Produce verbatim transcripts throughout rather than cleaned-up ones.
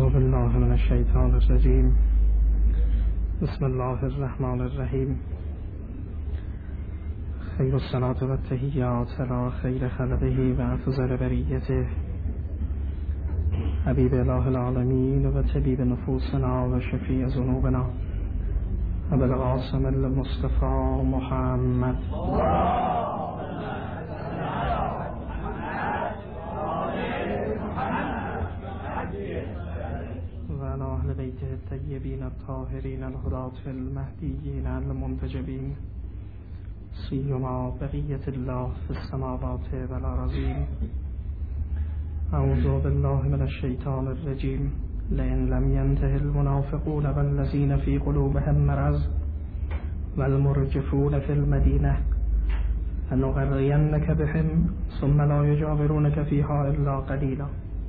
اعوذ بالله من الشیطان الرجیم. بسم الله الرحمن الرحیم. خیر الصلاة و التحیات علی خیر خلقه و افضل بریته حبیب اله العالمین و طبیب نفوسنا و شفیع ذنوبنا ابو القاسم المصطفى محمد أهل بيته الطيبين الطاهرين الهداة المهديين المنتجبين سيما بقية الله في السماوات والأرضين. أعوذ بالله من الشيطان الرجيم. لئن لم ينته المنافقون والذين في قلوبهم مرض والمرجفون في المدينة لنغرينك بهم ثم لا يجاورونك فيها إلا قليلا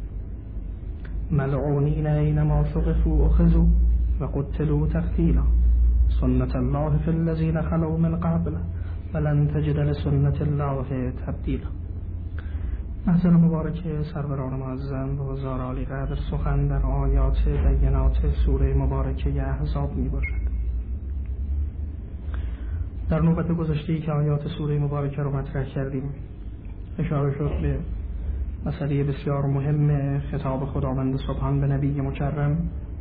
ملعونين أينما ثقفوا أخذوا وقتلوا تقتيلا سنة الله في الذين خلوا من قبل ولن تجد لسنة الله تبديلا. محضر مبارک سروران معظم و هزار عالی قدر سخن در آیات بینات سوره مبارکه احزاب می باشد. در نوبت گذشته‌ای که آیات سوره مبارکه رو مطرح کردیم اشاره شد به مسئله بسیار مهم خطاب خداوند سبحان به نبی مکرم.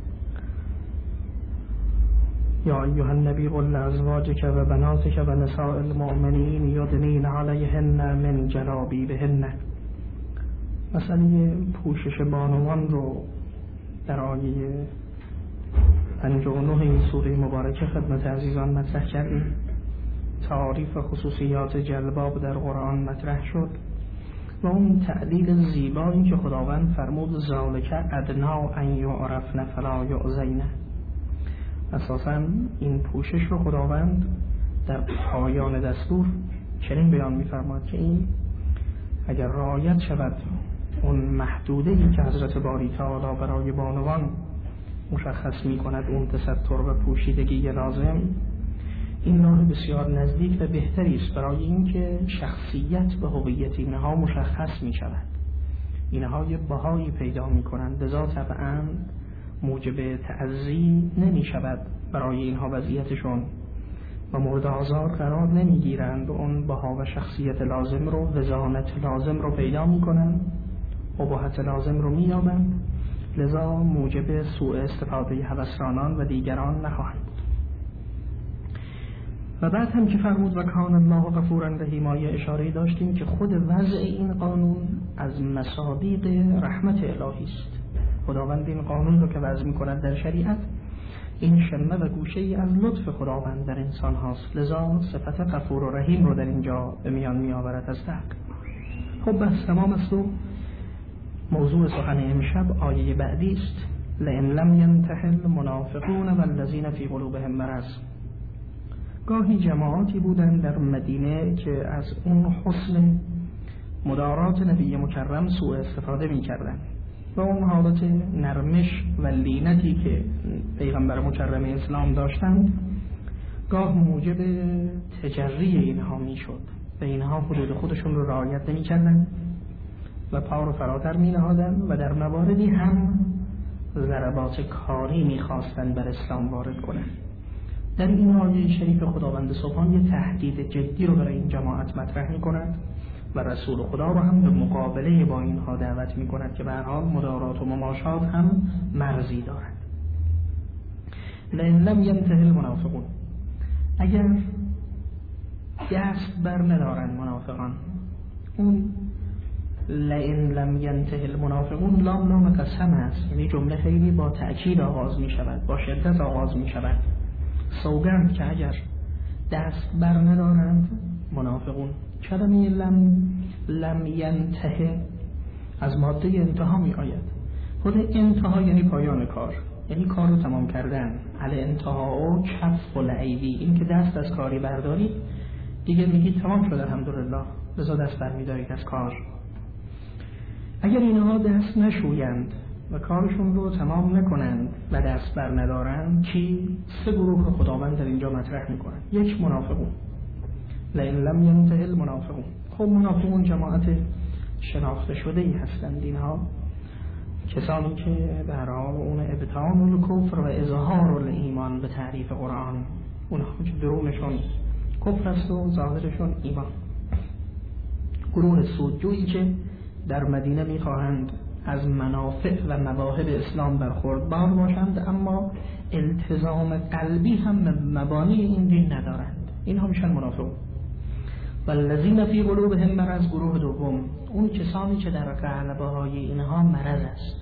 یا ایها النبی قل لازواجک و بناتک و نساء المؤمنین یدنین علیهن من جلابیبهن. مسئله پوشش بانوان رو در آیه پنجاه و نه این سوره مبارکه خدمت عزیزان مطرح کردیم. تعاریف و خصوصیات جلباب در قرآن مطرح شد و اون تعلیل زیبایی که خداوند فرمود ذالک ادنا ان یعرفن فلا یؤذین. اساساً این پوشش رو خداوند در پایان دستور چنین بیان می‌فرماد که این اگر رعایت شود اون محدوده‌ای که حضرت باری تعالی برای بانوان مشخص می‌کند، اون تستر و پوشیدگی لازم، این راه بسیار نزدیک و بهتری است برای اینکه شخصیت و هویت اینها مشخص می شود. اینها یه بهایی پیدا می کنند، لذا طبعا موجب تعزی نمی شود برای اینها وضعیتشون و مورد آزار قرار نمی گیرند و اون بها و شخصیت لازم رو، وزانت لازم رو پیدا می کنند، اباحت لازم رو می یابند، لذا موجب سوء استفاده هوسرانان و دیگران نخواهند. و بعد هم که فرمود و کان الله غفورا رحیما، اشاره داشتیم که خود وضع این قانون از مصادیق رحمت الهی است. خداوند این قانون رو که وضع می‌کند در شریعت، این شمه و گوشه ای از لطف خداوند در انسان هاست، لذا صفت غفور و رحیم رو در اینجا به میان می‌آورد از حق. خب بس تمام است و موضوع سخن امشب آیه بعدی است. لئن لم ینته المنافقون والذین فی قلوبهم مرض. گاهی جماعاتی بودند در مدینه که از اون حسن مدارات نبی مکرم سوء استفاده می کردن و اون حالت نرمش و لینتی که پیغمبر مکرم اسلام داشتند گاه موجب تجری اینها می شد و اینها حدود خودشون رو رعایت نمی کردن و پا رو فراتر می نهادن و در مواردی هم ضربات کاری می خواستن بر اسلام وارد کنن. در این آیه شریف خداوند سبحان یه تهدید جدی رو برای این جماعت مطرح می کند و رسول خدا رو هم به مقابله با اینها دعوت می کند که به هر حال مدارات و مماشات هم مرزی دارد. لئن لم ینته المنافقون، اگر دست بر ندارن منافقان، اون لئن لم ینته المنافقون لام لام قسم است، یعنی جمله خیلی با تأکید آغاز می شود، با شدت آغاز می شود. سوگند که اگر دست بر ندارند منافقون. کلمه لم لم ینته از ماده انتها می آید. خود انتها یعنی پایان کار، یعنی کار رو تمام کردن. علی انتها و کف و لعیدی، این که دست از کاری برداری دیگه میگی تمام شده الحمدلله، لذا دست بر میدارید از کار. اگر اینها دست نشویند و کارشون رو تمام نکنند و دست بر ندارند، چی؟ سه گروه خداوند در اینجا مطرح میکنند. یک، منافقون. لئن لم ینته المنافقون. خب منافقون جماعت شناخته شده ای هستند. اینها کسانی که در حال اون ابطال الکفر و اظهار الایمان به تعریف قرآن، اونها که درونشون کفر است و ظاهرشون ایمان. گروه سودجویی که در مدینه میخواهند از منافع و مواهب اسلام برخوردار باشند اما التزام قلبی هم به مبانی این دین ندارند، اینها میشن منافقون. والذین فی قلوبهم مرض، گروه دوم اون کسانی که در قلبه های اینها مرض است.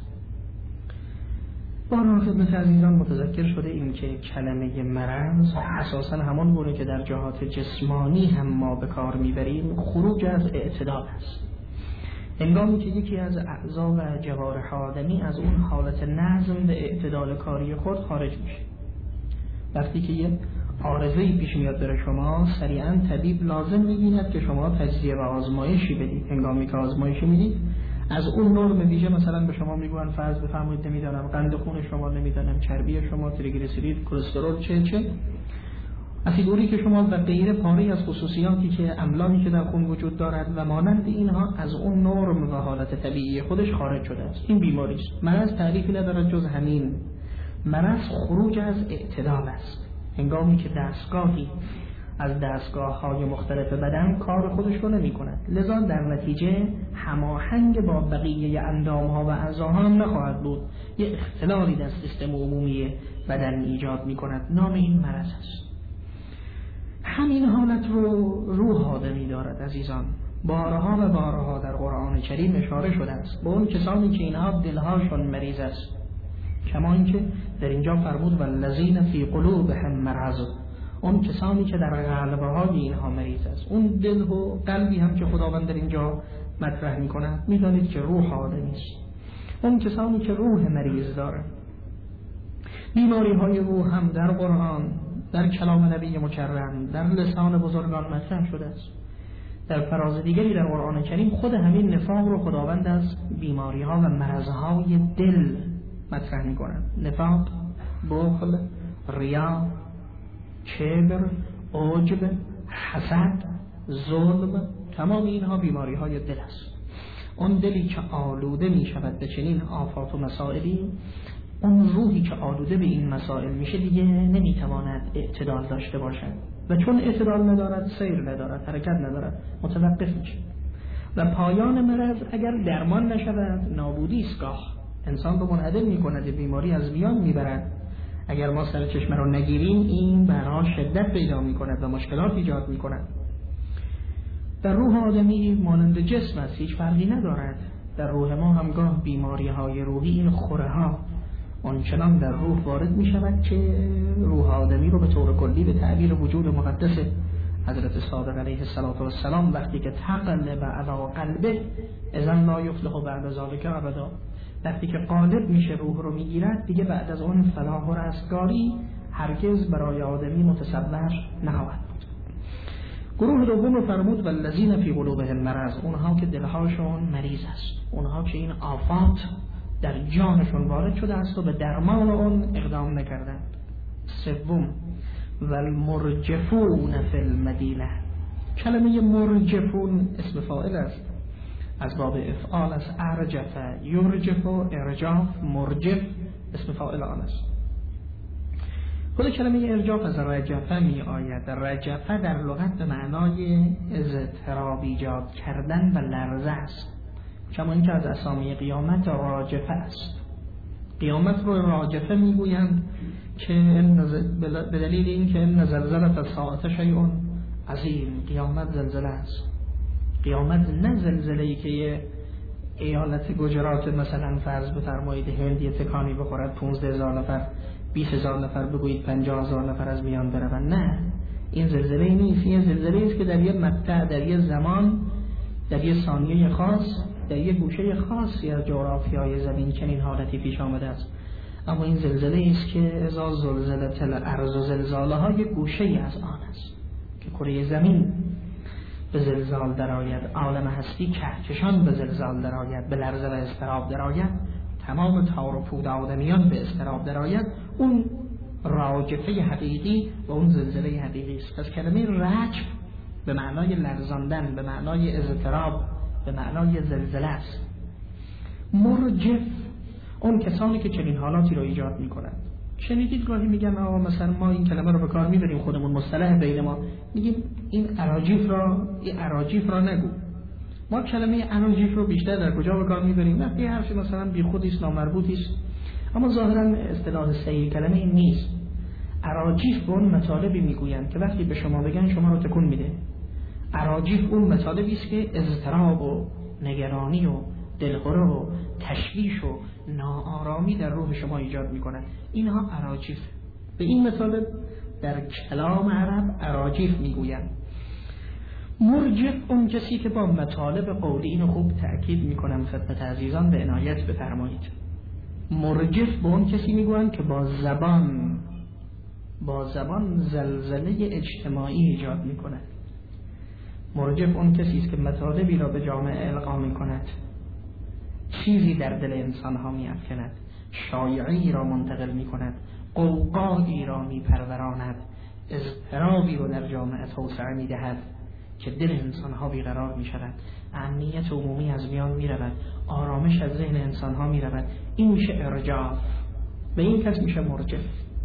بارها خدمت عزیزان متذکر شده این که کلمه مرض اساساً همان گونه که در جهات جسمانی هم ما به کار میبریم خروج از اعتدال است. هنگامی که یکی از اعضا و جوارح آدمی از اون حالت نظم به اعتدال کاری خود خارج میشه، وقتی که یه عارضه‌ای پیش میاد برای شما، سریعا طبیب لازم می‌بیند که شما تجزیه و آزمایشی بدید. هنگامی که آزمایشی میدید از اون نرم ویژه مثلا به شما میگن فرض بفرمایید نمیدونم قند خون شما، نمیدونم چربی شما، تریگلیسیرید، کلسترول، چه چه اسیدوری که شما و غیره پاره از خصوصیاتی که املاحی که در خون وجود دارد و مانند اینها از اون نرم و حالت طبیعی خودش خارج شده است. این بیماری است. مرض تعریفی ندارد جز همین. مرض خروج از اعتدال است. هنگامی که دستگاهی از دستگاه‌های مختلف بدن کار خودش رو نمی‌کند، لذا در نتیجه هماهنگ با بقیه اندام‌ها و اعضاها هم نخواهد بود، یک اختلالی در سیستم عمومی بدن ایجاد می‌کند. نام این مرض است. همین حالت رو روح آدمی دارد عزیزان. بارها و بارها در قرآن کریم اشاره شده است به اون کسانی که اینها دلهاشون مریض است، کما اینکه در اینجا فرمود والذین فی قلوبهم مرض، اون کسانی که در قلبه های اینها مریض است. اون دل و قلبی هم که خداوند در اینجا مطرح می‌کند می‌دانید که روح آدمی است. اون کسانی که روح مریض دارند. بیماری های روح هم در قرآن، در کلام نبی مکرم، در لسان بزرگان مطرح شده است. در فراز دیگری در قرآن کریم خود همین نفاق رو خداوند از بیماری ها و مرض های دل مطرح می کند. نفاق، بخل، ریا، کبر، عجب، حسد، ظلم، تمام اینها بیماری های دل است. اون دلی که آلوده می شود به چنین آفات و مسائلی، اون روحی که آلوده به این مسائل میشه دیگه نمیتواند اعتدال داشته باشد و چون اعتدال ندارد سیر ندارد، حرکت ندارد، متوقف میشه و پایان مرض اگر درمان نشود نابودی است. گاه انسان رو منعدم میکند، بیماری از میان میبرد. اگر ما سر چشمه رو نگیریم این برها شدت پیدا میکند و مشکلات ایجاد میکند. در روح آدمی مانند جسم است، هیچ فرقی ندارد. در روح ما همگاه بیماری های روحی، این خوره ها آنچنان در روح وارد می شود که روح آدمی رو به طور کلی به تعبیر وجود مقدس حضرت صادق علیه السلام وقتی که تقلب علی قلبه اذن لا یفلح بعد ذلک ابدا، وقتی که غالب میشه روح رو میگیرد دیگه بعد از اون فلاح و رستگاری هرگز برای آدمی متصور نخواهد بود. گروه دوم رو فرمود والذین فی قلوبهم مرض، اونها که دلهاشون مریض است، اونها که این آفات در جانشون وارد شده است و به درمان اون اقدام نکردند. سوم والمرجفون فی المدینه، کلمه مرجفون اسم فاعل است، از باب افعال است. ارجف یرجف و ارجاف، مرجف اسم فاعل آن است. خود کلمه ارجاف از رجفه می آید. رجفه در لغت به معنای اضطراب ایجاد کردن و لرزه است، کما اینکه از اسامی قیامت راجفه است. قیامت رو راجفه میگویند که به دلیل این که ان زلزله الساعه شیء عظیم، قیامت زلزله است. قیامت نه زلزله‌ای که یه ایالت گجرات مثلا فرض بفرمایید هند یه تکانی بخورد پانزده هزار نفر، بیست هزار نفر، بگویید پنجاه هزار نفر از میان بروند. نه، این زلزله نیست. این زلزله است که در یه مقطع، در یه زمان، در یه ثانیه خاص، در یک گوشه خاصی از جغرافیای زمین چنین حالتی پیش آمده است. اما این زلزله است که اذا زلزلت الارض زلزالها یک گوشه از آن است که کره زمین به زلزال درآید، عالم هستی کهکشان به زلزال درآید، به لرزه و اضطراب درآید، تمام تار و پود آدمیان به اضطراب درآید. اون راجفه حقیقی و اون زلزله حقیقی است. پس کلمه رجف به معنای لرزاندن، به معنای اضطراب، به معنای زلزله است. مرجف اون کسانی که چنین حالاتی را ایجاد میکنند. شنیدید گاهی میگن آقا مثلا ما این کلمه رو به کار میبریم، خودمون مصطلح بین ما میگیم این اراجیف را این اراجیف را نگو. ما کلمه اراجیف رو بیشتر در کجا به کار میبریم؟ نه یه حرفی مثلا بیخودی است، نامربوطی است، اما ظاهرا اصطلاح صحیح کلمه این نیست. اراجیف به اون مطالبی میگویند که وقتی به شما بگن شما رو تکون میده. اراجیف اون مطالبی است که اضطراب و نگرانی و دلخوره و تشویش و ناآرامی در روح شما ایجاد میکنه. اینها اراجیف. به این مطالب در کلام عرب اراجیف میگویند. مرجف اون کسی که با مطالب قولی، اینو خوب تأکید میکنم خدمت عزیزان به عنایت بفرمایید. مرجف به اون کسی میگویند که با زبان با زبان زلزله اجتماعی ایجاد میکنه. مرجف اون کسی است که مطالبی را به جامعه القا میکند، چیزی در دل انسان ها می افکند، شایعی را منتقل می کند، قوقایی را می پروراند، اضطرابی را در جامعه توسعه می دهد که دل انسان ها بیقرار می شود، امنیت عمومی از میان می رود، آرامش از ذهن انسان ها می رود. این میشه ارجاف. به این کس میشه مرجف.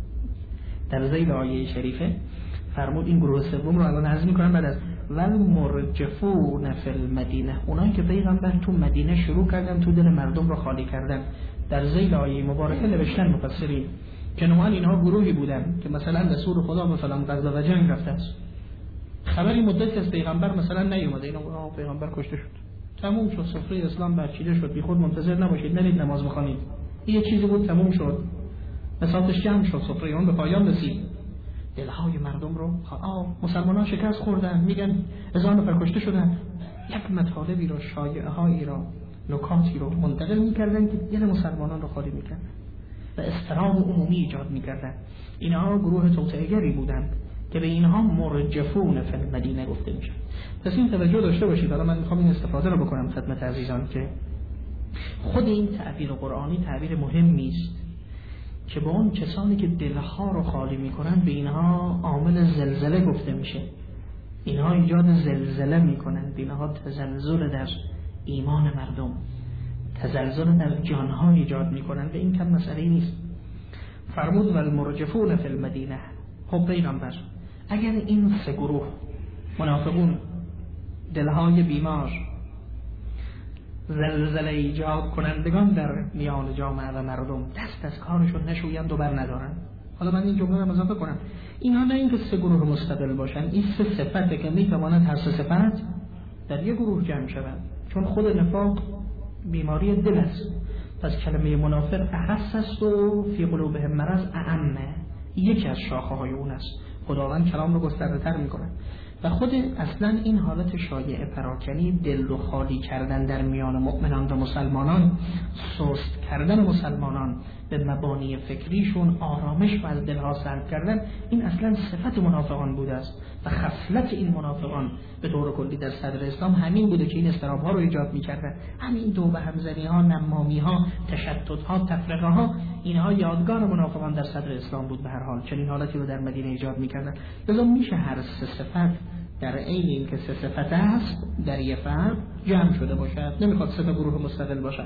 در ذیل آیه شریفه فرمود این گروه سوم رو الان عرض می‌کنم بعد از ول مرجفون فی المدینه، اونایی که پیغمبر تو مدینه شروع کردن تو دل مردم رو خالی کردن. در ذیل آیه مبارکه نوشتن مفسرین که نوعا اینها گروهی بودن که مثلا رسول خدا مثلا غزو و جنگ رفته است، خبری مدتی از پیغمبر مثلا نیومده، اینا پیغمبر کشته شد، تموم شد، سفره اسلام برچیده شد، بی خود منتظر نباشید، نرید نماز بخوانید، یه چیزی بود تموم شد، مسافتش جمع شد، سفره اون به پایان رسید. دلهای مردم رو آه مسلمانان شکست خوردن، میگن هزار نفر کشته شدن، یک مطالبی رو، شایعه هایی را، نکاتی رو منتقل میکردن که دل مسلمانان رو خالی میکردن و اضطراب عمومی ایجاد میکردن. اینها گروه توطئه‌گری بودند که به اینها مرجفون فی المدینه گفته میشه. پس این توجه داشته باشید. حالا من میخوام این استفاده رو بکنم خدمت عزیزان که خود این تعبیر قرآنی تعبیر مهمی است که با اون کسانی که دلها رو خالی میکنن به اینها عامل زلزله گفته میشه. اینها ایجاد زلزله میکنن، اینها تزلزل در ایمان مردم، تزلزل در جانها ایجاد میکنن. به این کم مسئله نیست. فرمود والمرجفون فی المدینه. خب پیغمبر اگر این سه گروه منافقون، دلهای بیمار، زلزله ایجاد کنندگان در میان جامعه و مردم دست از کارشون نشویند و بر ندارن، حالا من این جمله رو اضافه کنم، اینها نه اینکه سه گروه مستقل باشن، این سه صفته که میتواند هر سه صفت در یک گروه جمع شوند، چون خود نفاق بیماری دل است. پس کلمه منافق اخص است و فی قلوبهم مرض اعمه، یکی از شاخه های اون است. خداوند کلام رو گسترده تر میکنه و خود اصلا این حالت شایع پراکنی، دل رو خالی کردن در میان مؤمنان و مسلمانان، سست کردن مسلمانان به مبانی فکریشون، آرامش و از دلها سلب کردن، این اصلا صفت منافقان بوده است و خصلت این منافقان به طور کلی در صدر اسلام همین بوده که این استراب ها رو ایجاد میکردن. همین دو به همزنی ها، نمامی ها، تشتت ها، تفرقه ها، اینها یادگار منافقان در صدر اسلام بود. به هر حال چنین حالتی رو در مدینه ایجاد میکردن. لذا میشه هر سه صفت در عین این که سه صفت است در یک فرد جمع شده باشد، نمیخواد سه تا گروه مستقل باشد.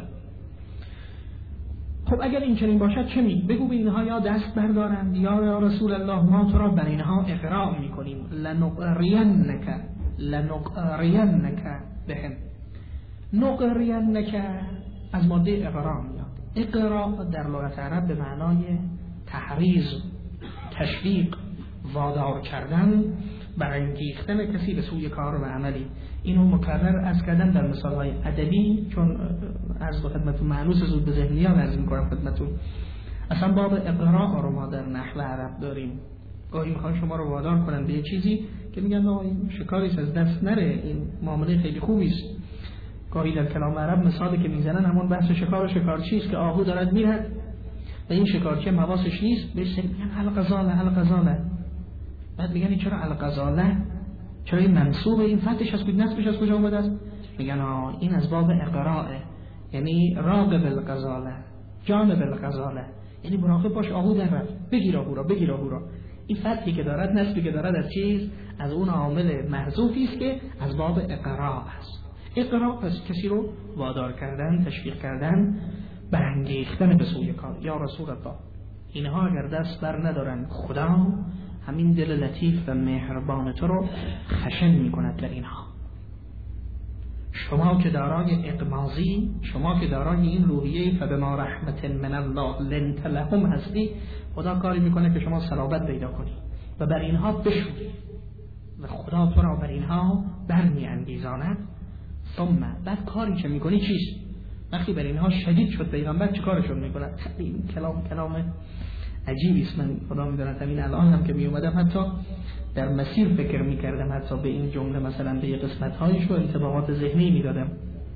خب اگر این چنین باشد چه می؟ بگو به اینها یا دست بردارند یا رسول الله ما تو را بر اینها اقرام میکنیم، لنقرینک لنقرینک بهم. نقرینک از ماده اقرام میاد. اقرا در لغت عرب به معنای تحریض، تشویق، وادار کردن، برانگیختن کسی به سوی کار و عملی. اینو مکرر از کردن در مثالهای ادبی، چون از خدمتتون معنوس زود به ذهنی ها عرض میکنم خدمتتون. اصلا باب اقراء رو ما در نحو عرب داریم. گاهی میخوان شما رو وادار کنن به یه چیزی که میگن نه این شکاریست از دست نره، این معامله خیلی خوبی است. گاهی در کلام عرب مثالی که میزنن همون بحث شکار و شکارچی است که آهو دارد میرد و این شکارچی حواسش نیست، بهش میگن الغزاله الغزاله. بعد میگن این چرا الغزاله؟ چرا این منصوبه؟ این فتحش از کجا، نصبش از کجا اومده است؟ میگن آه این از باب اقراء، یعنی راقب الغزاله، جانب الغزاله، یعنی مراقب باش آهو در رفت، بگیر آهو را، بگیر آهو را. این فتحی که دارد، نصبی که دارد از چیز، از اون عامل محذوفی است که از باب اقراء است. اقراء از کسی رو وادار کردن، تشویق کردن، برانگیختن به سوی کار. یا رسول الله اینها اگر دست بر ندارن خدا همین دل لطیف و مهربان تو رو خشن می کند در اینها. شما که دارای اقمازی، شما که دارای این روحیه فبما رحمت من الله لنت لهم هستی، خدا کاری میکنه که شما صلابت پیدا کنی و بر اینها بشوری و خدا تو را بر اینها برمی انگیزاند. ثم بعد کاری که میکنی چیست؟ وقتی بر اینها شدید شد پیغمبر چه کارشون میکنه؟ این کلام کلام عجیبی است. من خدا میداند همین الان هم که می اومدم حتی در مسیر فکر میکردم، حتی به این جمله مثلا به قسمت هایش رو انطباقات ذهنی میدادم.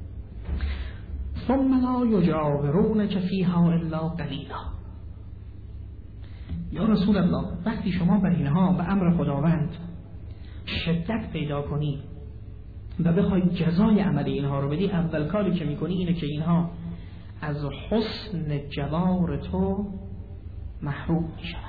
ثم لا یجاورونک فیها الا قلیلا. یا رسول الله وقتی شما بر اینها به امر خداوند شدت پیدا کنی و بخوای جزای عمل اینها رو بدی، اول کاری که میکنی اینه که اینها از حسن جوار تو محروم میشوند.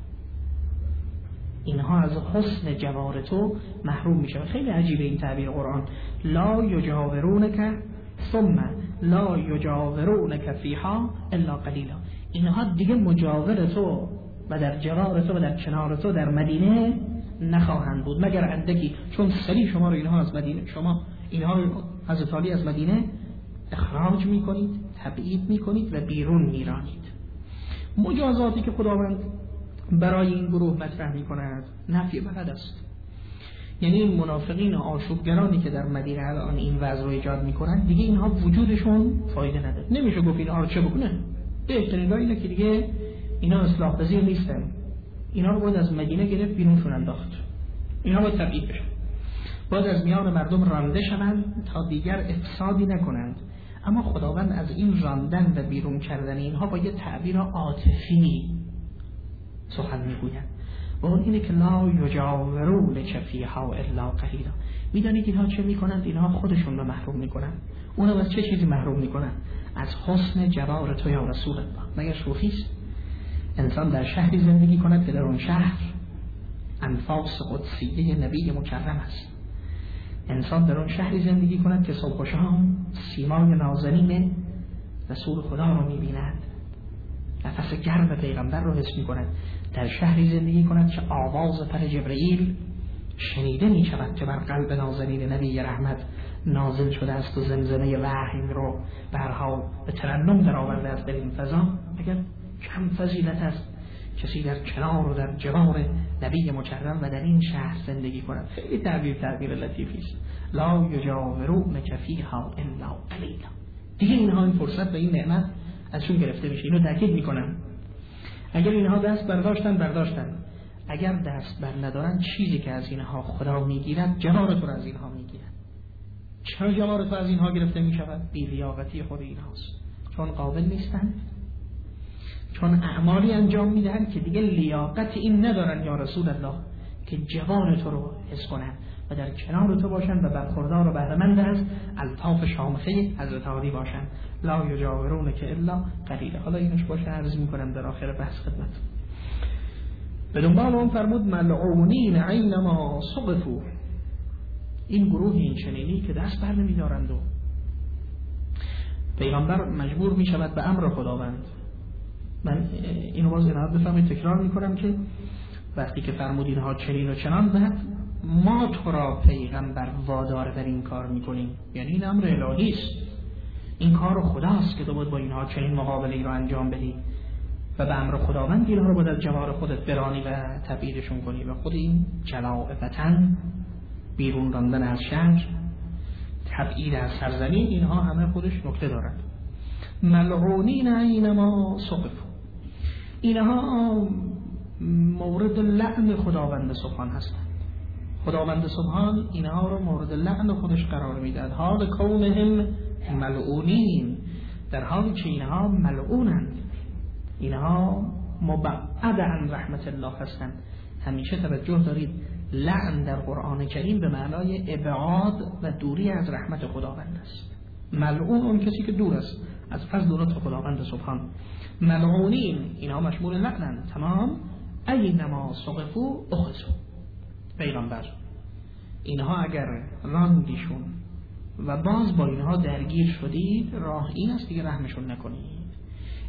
اینها از حسن جوار تو محروم میشوند. خیلی عجیبه این تعبیر قرآن. لا یجاورونک ثم لا یجاورونک فیها الا قلیلا. اینها دیگه مجاور تو و در جوار تو و در کنار تو در مدینه نخواهند بود مگر اندکی، چون سری شما رو اینها از مدینه، شما اینها رو حضرت علی از مدینه اخراج میکنید، تبعید میکنید و بیرون میرانید. مجازاتی که خداوند برای این گروه مطرح میکند نفی بلد است. یعنی این منافقین و آشوبگرانی که در مدینه الان این وضع رو ایجاد میکنند دیگه اینها وجودشون فایده نداره. نمیشه گفت اینها رو چه بکنه. بهترین راه اینه که دیگه اینا اصلاح پذیر نیستن. اینا رو باید از مدینه گرفت بیرونشون انداخت. اینا باید تبعید بشن، باید از میان مردم رانده شوند تا دیگر افسادی نکنند. اما خداوند از این راندن و بیرون کردن اینها با یه تعبیر عاطفی سخن میگوید و اون اینه که لا یجاورونک فیها الا قلیلا. میدانید اینها چه میکنند؟ اینها خودشون رو محروم میکنند. اونها از چه چیزی محروم میکنند؟ از حسن جوار تو یا رسول الله. مگر شوخیست انسان در شهری زندگی کند که در اون شهر انفاس قدسیه نبی مکرم است؟ انسان در اون شهری زندگی کند که صبح و شام سیمای نازنین رسول خدا رو میبیند، نفس گرم پیغمبر رو حس میکند. در شهری زندگی کند که آواز پر جبرئیل شنیده میشود که بر قلب نازنین نبی رحمت نازل شده است و زمزمه وحی رو به هر حال به ترنم در آورده است در این فضا. اگر کم فضیلت است کسی در کنار و در جوار نبی مکرم و در این شهر زندگی کند؟ خیلی تعبیر تعبیر لطیفی است. لا یجاورونک فیها الا قلیلا. دیگه اینها این فرصت و این نعمت ازشون گرفته میشه. اینو تاکید میکنم. اگر اینها دست برداشتن برداشتن، اگر دست بر ندارن چیزی که از اینها خدا میگیرد جوار تو از اینها میگیرد. چرا جوار تو از اینها گرفته میشود؟ بی لیاقتی خود اینهاست، چون قابل نیستن، چون اعمالی انجام میدهند که دیگه لیاقت این ندارن یا رسول الله که جوار تو رو حس کنن و در کنار تو باشن و برخوردار و بهره‌مند از الطاف شامخه حضرت علی باشن. لا یجاورونک الا قلیلا. حالا اینش باشه عرض میکنم در آخر بحث خدمت. به دنبال اون فرمود ملعونین اینما سقفوا. این گروه این چنینی که دست بر نمیدارند و پیغمبر مجبور میشود به امر خداوند. من اینو باز عنایت بفرمایید تکرار میکنم که وقتی که فرمود اینها چنین و چنان، بعد ما تو را پیغمبر وادار در این کار میکنیم، یعنی این امر الهی است، این کار خداست که تو باید با اینها چنین مقابله را انجام بدی و به امر خداوند اینها رو باید از جوار خودت برانی و تبعیدشون کنی. و خود این جلاء وطن، بیرون راندن از شهر، تبعید از سرزمین، اینها همه خودش نکته دارد. ملعونین اینما سقفوا، اینها مورد لعن خداوند سبحان هستند. خداوند سبحان اینها رو مورد لعن خودش قرار میدهد. حال کونهم ملعونین، در حالی که اینها ملعونند، اینها مبعد عن رحمت الله هستند. همیشه توجه دارید لعن در قرآن کریم به معنای ابعاد و دوری از رحمت خداوند است. ملعون اون کسی که دور است از فضل و لطف خداوند سبحان. ملعونین اینها مشمول لعنند. تمام. اینما سقفوا اخذوا. پیغمبر اینها اگر راندیشون و باز با اینها درگیر شدید، راه این است دیگه رحمشون نکنید.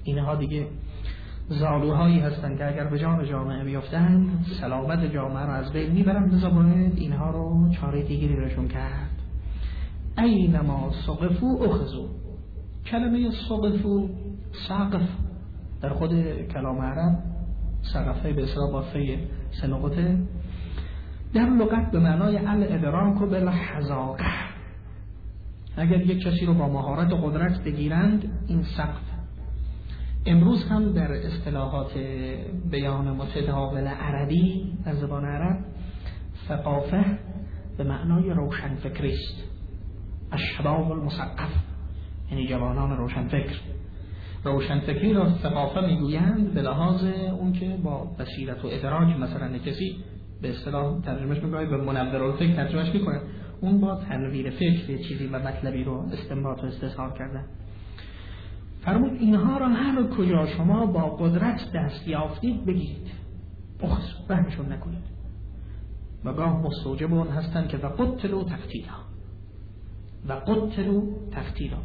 اینها دیگه زالوهایی هستند که اگر به جان جامعه بیفتند سلامت جامعه رو از بین میبرن، لذا باید اینها رو چاره دیگری برشون کرد. اینما سقفو اخذو. کلمه سقفو سقف در خود کلام عرب سقفه به اصطلاح با فی سه نقطه در لغت به معنای الادراک و بالحذاقه. اگر یک کسی رو با مهارت و قدرت بگیرند این سقف. امروز هم در اصطلاحات بیان متداول عربی از زبان عرب ثقافه به معنای روشن فکری است. الشباب المثقف یعنی جوانان روشن فکر. روشن فکری را ثقافه میگویند به لحاظ اون که با بصیرت و ادراک، مثلا کسی به اصطلاح ترجمهش میکنه به منورالفکر ترجمهش میکنه، اون با تنویر فکر چیزی و مطلبی رو استنباط و استظهار کرده. فرمود اینها را هر کجا شما با قدرت دست یافتید بگیرید، اخذ رحمشون نکنید. و گاه مستوجب اون هستن که و قتلوا تقتیلا، و قتلوا تقتیلا.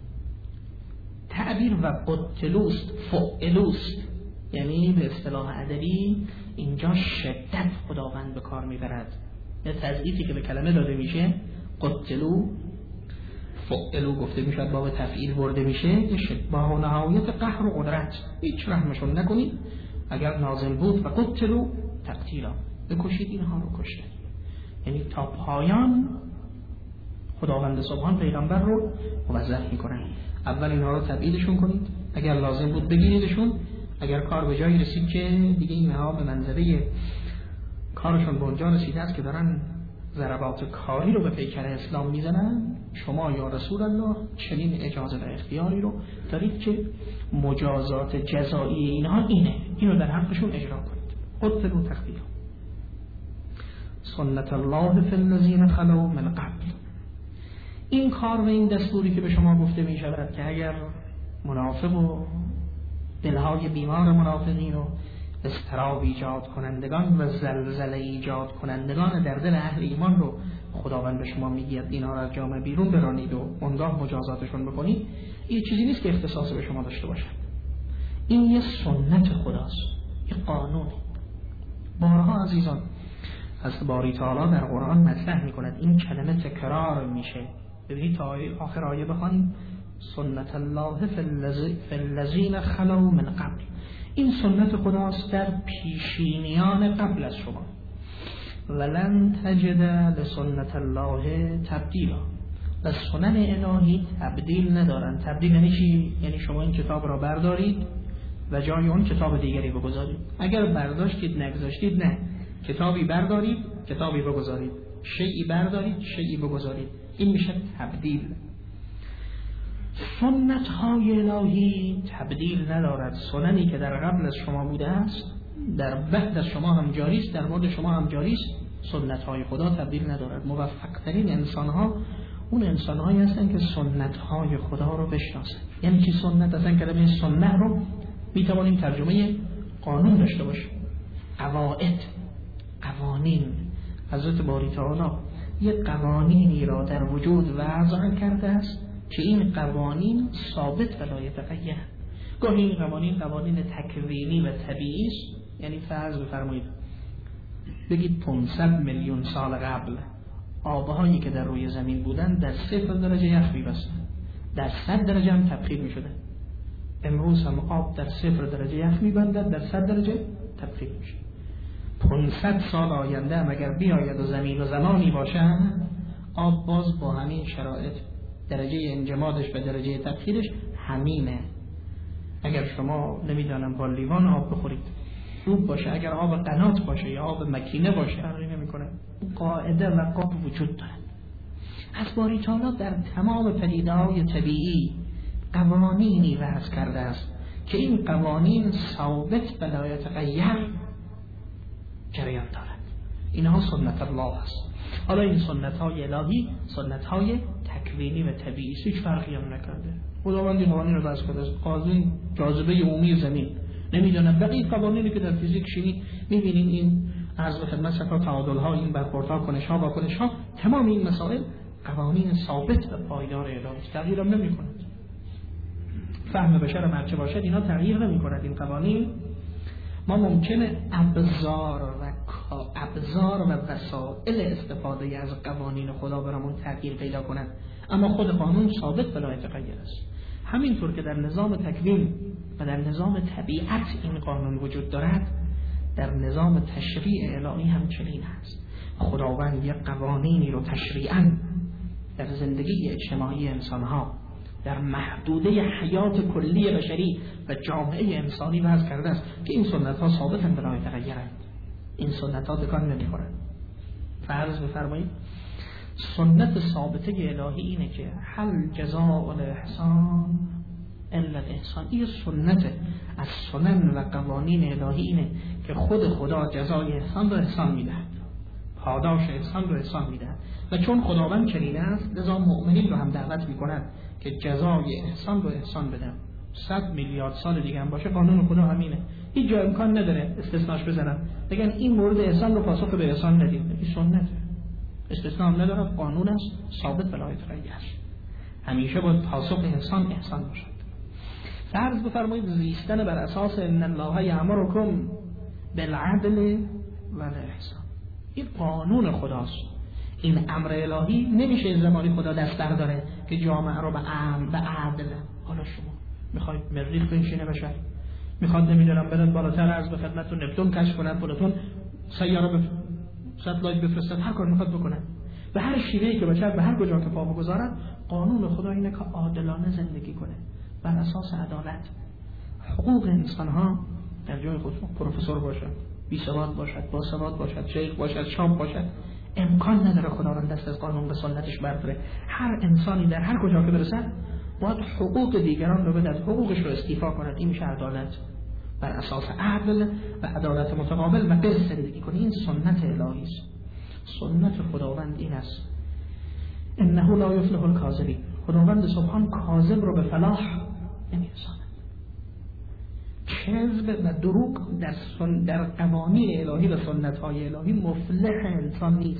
تعبیر و قتلوست فعلوست، یعنی به اصطلاح ادبی اینجا شدت خداوند به کار میبرد. یه تضعیفی که به کلمه داده میشه قتلو فعلو گفته میشد، باب تفعیل برده میشه، با نهایت قهر و قدرت هیچ رحمشون نکنید. اگر نازل بود و قتلو تقتیلا، بکشید اینها رو کشته، یعنی تا پایان خداوند سبحان پیغمبر رو موظف میکنن اول اینها رو تبعیدشون کنید، اگر لازم بود بگیریدشون، اگر کار به جایی رسید که دیگه اینها به منزله کارشون به اونجا رسیده است که دارن ضربات کاری رو به پیکر اسلام میزنن، شما یا رسول الله چنین اجازه و اختیاری رو دارید که مجازات جزایی اینها اینه، اینو در حقشون اجرا کنید. قتلوا تقتیلا سنت الله فی الذین خلو من قبل. این کار و این دستوری که به شما گفته می شود که اگر منافق و دلهای بیمار منافقین و اضطراب ایجاد کنندگان و زلزله ایجاد کنندگان در دل اهل ایمان رو خداوند به شما میگید اینا رو از جامعه بیرون برانید و اونگاه مجازاتشون بکنید، این چیزی نیست که اختصاص به شما داشته باشه. این یه سنت خداست، یه قانونه. بارها عزیزان از باری تعالی در قرآن مطرح میکند، این کلمه تکرار میشه. ببینید تا آخر آیه بخوانید سنت الله فی الذین خلو من قبل. این سنت خداست در پیشینیان قبل از شما. ولن تجد لسنت الله تبدیلا. و سنن الهی تبدیل ندارن. تبدیل یعنی چی؟ یعنی شما این کتاب را بردارید و جای اون کتاب دیگری بگذارید. اگر برداشتید نگذاشتید نه، کتابی بردارید کتابی بگذارید، شیئی بردارید شیئی بگذارید، این میشه تبدیل. سنت های الهی تبدیل ندارد. سننی که در قبل از شما بوده است در بعد از شما هم جاری است، در مورد شما هم جاری است. سنت های خدا تبدیل ندارد. موفق ترین انسان ها اون انسان هایی هستن که سنت های خدا رو بشناسن. یعنی چی سنت؟ اصلا کلمه سنت رو میتوانیم ترجمه قانون داشته باشیم. قواعد، قوانین. حضرت باری تعالی یک قوانینی را در وجود وضع کرده است که این قوانین ثابت و لا یتغیر. گاهی این قوانین قوانین تکوینی و طبیعی است. یعنی فرض بفرمایید بگید پانصد میلیون سال قبل آبهایی که در روی زمین بودن در صفر درجه یخ می‌بستن، در صد درجه هم تبخیر می‌شدن. امروز هم آب در صفر درجه یخ می‌بندد، در صد درجه تبخیر میشه. پانصد سال آینده هم اگر بیاید و زمین و زمانی باشند، آب باز با همین شرایط درجه انجمادش و درجه تبخیرش همینه. اگر شما نمیدانم با لیوان آب بخورید خوب باشه، اگر آب قنات باشه یا آب مکینه باشه فرقی نمیکنه. قاعده و قاب وجود دارد. از باری تعالی در تمام پدیده‌های طبیعی قوانینی وضع کرده است که این قوانین ثابت و لا یتغیر جریان دارد. اینها سنت الله است. حالا این سنت های الهی سنت های تکوینی و طبیعی هیچ فرقی هم نکرده. خداوند این قوانین رو وضع کرده است. قانون جاذبه عمومی زمین، نمیدونم بقیه قوانینی که در فیزیک شیمی میبینین، این عرض به خدمت شما تعادل ها، این برخوردها، کنش ها، واکنش ها، تمام این مسائل قوانین ثابت و پایدار الهی است، تغییر هم نمی‌کنند. فهم بشر هرچه باشد اینا تغییر نمی کند این قوانین. ما ممکنه ابزار و ابزار و وسایل استفاده از قوانین خدا برامون تغییر پیدا کند، اما خود قانون ثابت بلا تغییر است. همینطور که در نظام تکوین و در نظام طبیعت این قانون وجود دارد، در نظام تشریع الهی هم چنین است. خداوند یک قوانینی رو تشریعاً در زندگی اجتماعی انسانها، در محدوده حیات کلی بشری و جامعه انسانی وضع کرده است که این سنت ها ثابتاً بلا تغییرند. این سنت ها تکان نمیخورند. فرض بفرمایید سنت ثابته الهی اینه که هل جزاء الاحسان الا الاحسان. این سنت از سنن و قوانین الهی اینه که خود خدا جزای احسان رو احسان میدهد، پاداش احسان رو احسان میدهد، و چون خداوند چنین است لذا مؤمنین رو هم دعوت میکند که جزای احسان رو احسان بدن. صد میلیارد سال دیگه هم باشه قانون خدا همینه، هیچ جا امکان نداره استثناش بزنن بگن این مورد احسان رو پاسخ به احسان ندیم. این سنته، استثناء هم نداره، قانون است ثابت بلا تغییر. همیشه باید پاسخ احسان احسان باشد. فرض بفرمایید زیستن بر اساس ان الله یأمرکم بالعدل و الاحسان، این قانون خداست. این امر الهی نمیشه زمانی خدا دست برداره که جامعه رو به امر به عدل. حالا شما میخواید مریخ بنشینه بشه، میخواد نمیدونم برن بالاتر از به خدمتتون نپتون کشف کنن، پلوتون سیاره به ساتلایت بفرستن، هر کار میخواد بکنن به هر شیوهی که بشه، به هر کجا که پا بگذارن. قانون خدا اینه که عادلانه زندگی کنه بر اساس عدالت. حقوق انسان ها در جای خود، پروفسور باشد، بی سواد باشد، با سواد باشد، شیخ باشد، شاب باشد، امکان نداره خداوند دست از قانون به سنتش برداره. هر انسانی در هر کجا که برسد باید حقوق دیگران رو بدهد، حقوقش رو استیفا کند. این میشه عدالت، بر اساس عدل و عدالت متقابل و قسط زندگی کنی. این سنت الهی است. سنت خداوند این است انه لا یفلح الکاذبین. خداوند سبحان کاذب رو به فلاح نمیرساند. کذب و دروغ در سن در قوانین الهی و سنت های الهی مفلح انسان نیست.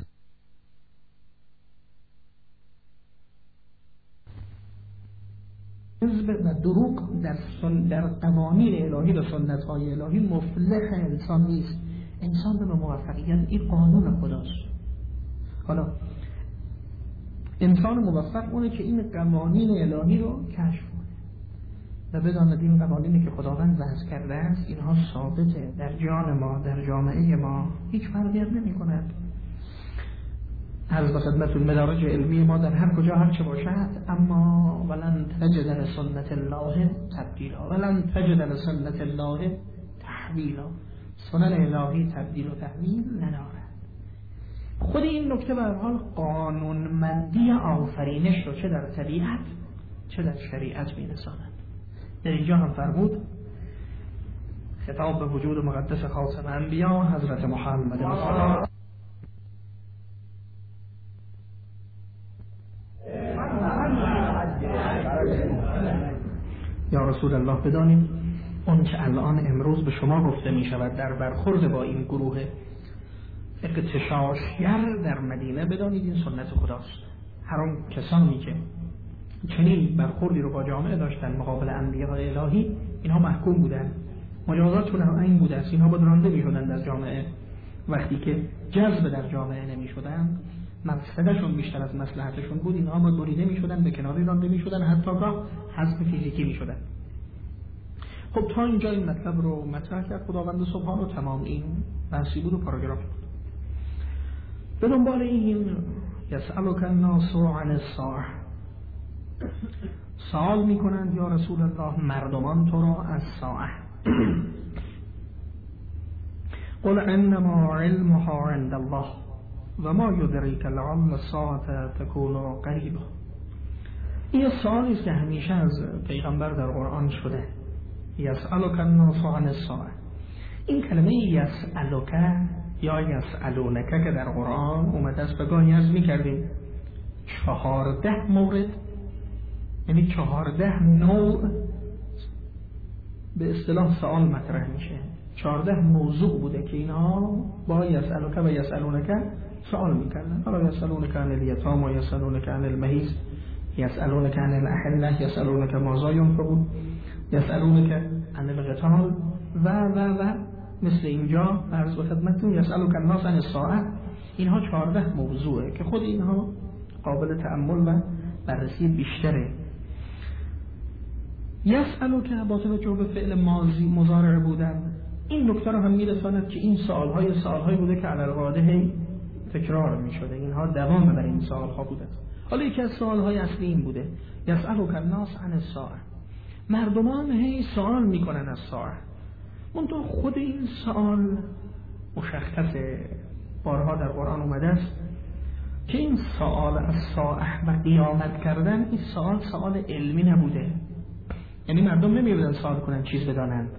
کذب و دروغ در سن در قوانین الهی و سنت های الهی مفلح انسان نیست. انسان به موفقیت این قانون خداست. حالا انسان موفق اونه که این قوانین الهی رو کشف کنه و بداند این قوانینی که خداوند وضع کرده است اینها ثابته در جان ما، در جامعه ما، هیچ فرقی نمی کند. عرض به خدمتتون مدارج علمی ما در هر کجا هر چه باشد، اما ولن تجد لسنت الله تبدیلا ولن تجد لسنت الله تحویلا. سنن الهی تبدیل و تحویل ندارد. خود این نکته به هر حال قانونمندی آفرینش رو چه در طبیعت چه در شریعت می‌رساند. در اینجا هم فرمود خطاب به وجود مقدس خاتم انبیا حضرت محمد مصطفی یا رسول الله بدانید اون که الان امروز به شما گفته می شود در برخورد با این گروه اغتشاشگر در مدینه، بدانید این سنت خداست. هر اون کسانی که چنین برخوردی رو با جامعه داشتن مقابل انبیاء الهی، اینها محکوم بودن، مجازاتشون هم این بوده است. اینها باید رانده می شدن در جامعه. وقتی که جذب در جامعه نمی شدن، مفسدشون بیشتر از مصلحتشون بود، اینها باید بریده می شدن، به کناری رانده می شدن، حتی گاه حذف فیزیکی می شدن. خب تا اینجا این مطلب رو مطرح کرد خداوند سبحان و تمام این بحثی بود و پاراگراف بود. به دنبال این یسألک الناس عن الساعة، سوال میکنند یا رسول الله مردمان تو را از ساعه. قل انما علمها عند الله و ما یدریک لعل الساعة تکون قریبا. این سوالی است که همیشه از پیغمبر در قرآن شده. یسألک الناس عن الساعة. این کلمه یسألک یا یسألونک که در قرآن اومده است، بگاهی از میکردیم چهارده مورد، یعنی چهارده نوع به اصطلاح سوال مطرح میشه. چهارده موضوع بوده که اینها با یسألک و یسألونک سوال میکردن. حالا یسألونک عن الیتام و یسألونک عن المحیض، یسألونک عن الاحله، یسألونک ماذا ینفقون، یسألونک عن القتال و و و مثل اینجا عرض به خدمتتون یسألونک الناس عن الساعه. اینها چهارده موضوعه که خود اینها قابل تأمل و بررسی بیشتره. یسألونک با توجه به فعل ماضی مضارع بودن، این نکته رو هم میرساند که این سوالهای سوالهایی بوده که علی القاعده تکرار میشده، اینها دوام بر این سوالها بوده. حالا یکی از سوالهای اصلی این بوده یسألونک الناس عن الساعه، مردمان هی سوال میکنن از ساعه، منتها خود این سوال مشخصه، بارها در قرآن اومده است که این سوال از ساعه و قیامت کردن، این سوال سوال علمی نبوده، یعنی مردم نمیبودن سوال کنن چیز بدانند.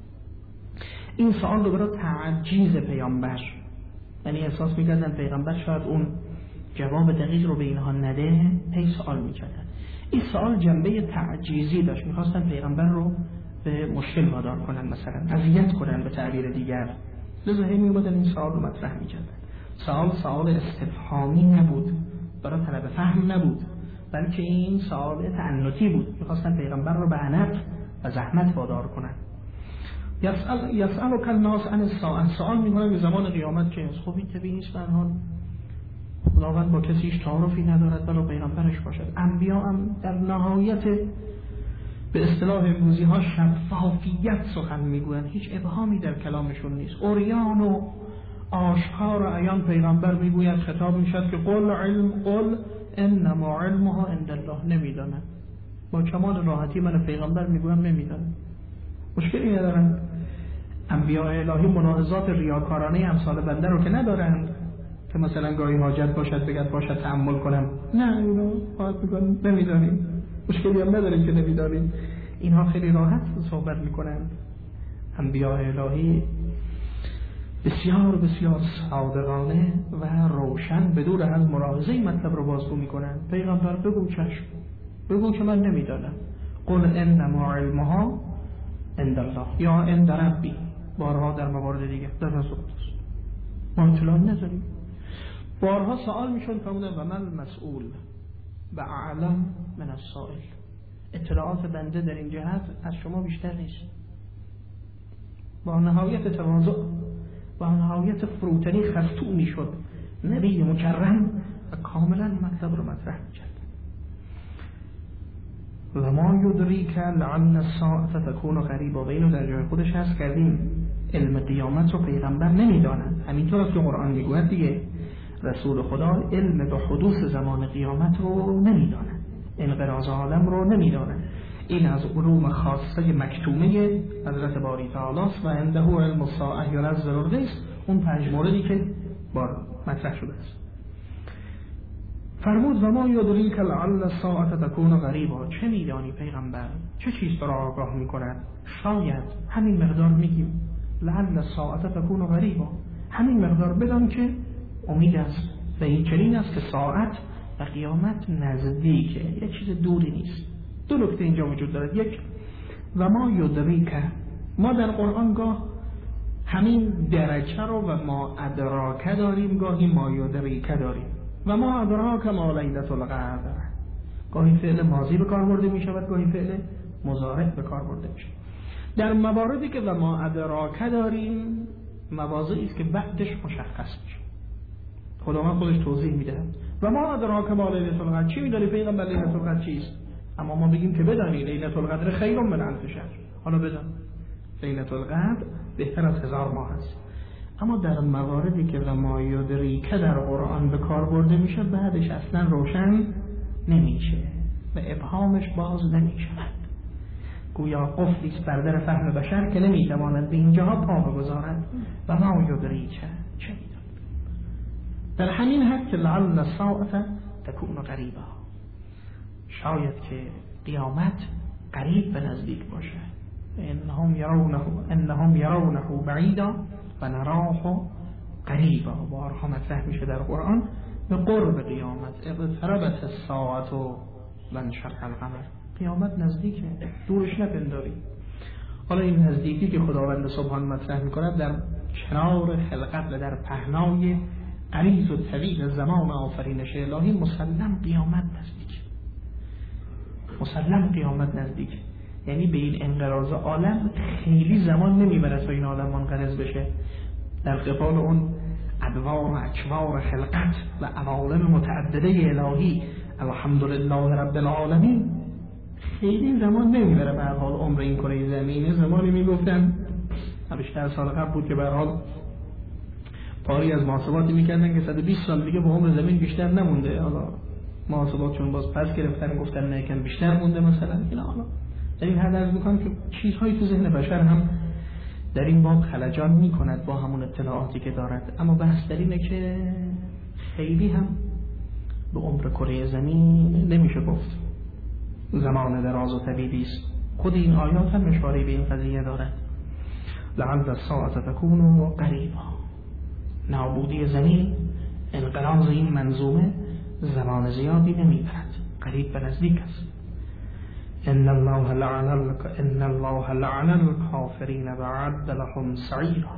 این سوال رو برای تعجیز پیامبر، یعنی احساس میکردن پیغمبر شاید اون جواب دقیق رو به اینها نده، هی سوال میکردن. این سوال جنبه تعجیزی داشت، میخواستن پیغمبر رو به مشکل وادار کنن، مثلا اذیت کنن به تعبیر دیگر، لذا هی میومدن این سوال رو مطرح میکردن. سوال سوال استفهامی نبود، برای طلب فهم نبود، بلکه این سوال تعنتی بود، میخواستن پیغمبر رو به عنت و زحمت وادار کنن. یسأل یسألک الناس عن الساعه، سوال میکنن به زمان قیامت که خب این طبیعی نیست، به هر حال خداوند با کسی هیچ تعارفی ندارد ولی پیغمبرش باشد. انبیا هم در نهایت به اصطلاح امروزی ها شفافیت سخن میگویند، هیچ ابهامی در کلامشون نیست، عریان و آشکار و عیان پیغمبر میگوید، خطاب میشد که قل علم قل انما علمها عند الله، نمیدانم، با کمال راحتی من پیغمبر میگویم نمیدانم، مشکلی ندارن. انبیاء الهی ملاحظات ریاکارانه امثال بنده رو که ندارند که مثلا گاهی حاجت باشد بگد باشد تأمل کنم، نه، اینو باید میگن نمیدانیم، مشکلی هم نداریم که نمیدانیم. اینها خیلی راحت صحبت میکنند. انبیاء الهی بسیار بسیار صادقانه و روشن به دور از ملاحظه این مطلب رو بازگو میکنند. پیغمبر بگو چشم، بگو که من نمیدانم، قل انما علمها عند الله یا عند ربی، بارها در موارد دیگه در رسول ما اطلاع نداریم. بارها سوال میشد فرمودن و من مسئول و اعلم من السائل، اطلاعات بنده در این جهت از شما بیشتر نیست. با نهایت تواضع با نهایت فروتنی خستو میشد نبی مکرم و کاملا مطلب رو مطرح میکرد. و ما یدریک لعل الساعه تکون قریبا، و اینو در جای خودش هست کردیم، علم قیامت رو پیغمبر نمیدانند، همینطور است که قرآن میگوید دیگه، رسول خدا علم به حدوث زمان قیامت رو نمیدانند، انقراض عالم رو نمیدانند. این از علوم خاصه مکتومه حضرت باری تعالی است و عنده علم الساعه ینزل الغیث، اون پنج موردی که بار مطرح شده است. فرمود و ما یدریک لعل الساعه تکون قریبا، چه میدانی پیغمبر، چه چیز را آگاه میکند؟ شاید همین مقدار میگیم لعل الساعه تکون قریبا، همین مقدار بدان که امید است و این چنین است که ساعت و قیامت نزدیکه، یک چیز دوری نیست. دو نکته اینجا وجود دارد. یک، و ما یدریک، ما در قرآن گاه همین درجه رو و ما ادراک داریم، گاهی ما یدریک داریم. و ما ادراک ما لیلة القدر، گاهی فعل ماضی به کار برده می شود، گاهی فعل مضارع به کار برده می شود. در مواردی که و ما ادراک داریم مواضعی است که بعدش مشخص میشه، خداوند خودش توضیح میده. و ما ادراک ما لیلة القدر، چی میدانی پیغمبر لیلة القدر چیست؟ اما ما بگیم که بدانی لیلة القدر خیر من الف شهر، حالا بدان لیلة القدر بهتر از هزار ماه است. اما در مواردی که و ما یدریک در قرآن به کار برده میشه بعدش اصلا روشن نمیشه و ابهامش باز نمیشود، گویا قفلی است بر در فهم بشر که نمیتواند به اینجاها پا بگذارد. و ما یدریک، چه میداند؟ در همین حد که لعل الساعه تکون قریبا، شاید که قیامت قریب به نزدیک باشه. انهم یرونه انهم یرونه بعیدا و نراه قریبا، بارها مطرح میشه در قرآن به قرب قیامت. اقتربت الساعه و انشق القمر، قیامت نزدیکه، دورش نپنداری. حالا این نزدیکی که خداوند سبحان مطرح میکنه در کنار خلقت و در پهنای عریض و طویل زمان آفرینش الهی مسلم قیامت نزدیک، مسلم قیامت نزدیک. یعنی به این انقراض عالم خیلی زمان نمیبره تا این عالم منقرض بشه. در قبال اون ادوار و اکوار خلقت و عوالم متعدده الهی الحمدلله رب العالمین خیلی زمان نمیبره. به هر حال عمر این کره زمینه زمانی میگفتن بیشتر سال قبل بود که به هر حال پاری از محاسباتی میکردن که صد و بیست سال دیگه به عمر زمین بیشتر نمونده. حالا محاسبات چون باز پس گرفتن گفتن نه کم بیشتر مونده مثلا اینا. حالا در این حد عرض میکنم که چیزهایی تو ذهن بشر هم در این باب خلجان میکند با همون اطلاعاتی که دارد، اما بحث در اینه که خیلی هم به عمر کره زمین نمیشه گفت. زمان دراز و طویلی است. خود این آیات هم اشاره به این قضیه دارد. لعل الساعة تكون قریبا. نابودی زمین، انقراض این منظومه زمان زیادی نمیبرد، قریب به نزدیک است. ان الله لعن ان الله لعن الكافرین و اعد لهم سعیرا.